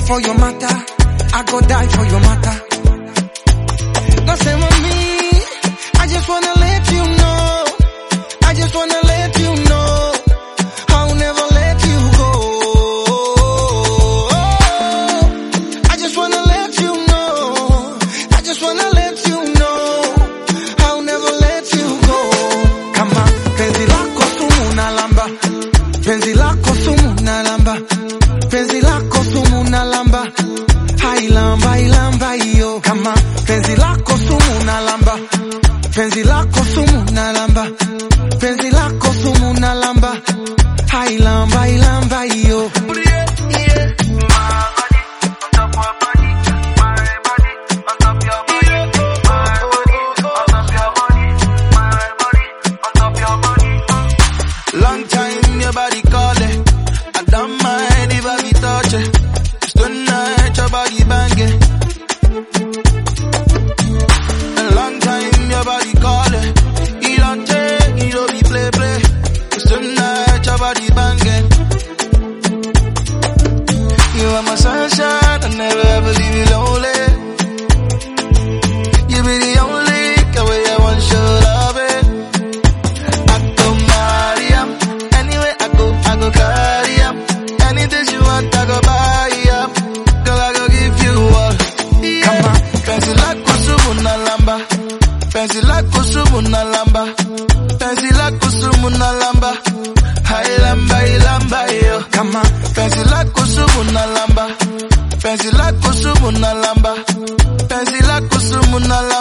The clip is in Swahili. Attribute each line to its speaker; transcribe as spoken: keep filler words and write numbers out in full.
Speaker 1: for your matter. I go die for your matter. No say mommy, I just wanna let you know. I just wanna let you know. I'll never let you go. I just wanna let you know. I just wanna let you know. I'll never let you go. Kama penzi lako sumu na lamba. Penzi lako sumu na lamba. Penzi lako sumu na lamba. Hai lamba, ilamba iyo. Kama penzi lako sumu na lamba. Penzi lako sumu na lamba. Penzi lako sumu na lamba. Hai lamba, ilamba iyo.
Speaker 2: Long time your body calling. I don't mind if I be touching. It's tonight your body banging. A long time your body calling. You don't take, you don't be play play. It's tonight your body banging. You are my sunshine, I never ever leave you lonely. You be the only girl way I want your love it. I go Mariam, anywhere I go, I go carry up. Anything you want, I go buy up. Girl, I go give you all. Yeah. Come on, fancy like kusumu na lamba. Fancy like kusumu na lamba. Fancy like kusumu na lamba. Hai lamba, ilamba yo.
Speaker 1: Come on,
Speaker 2: fancy like kusumu na lamba. Fancy like kusumu na lamba. Fancy like kusumu na lamba.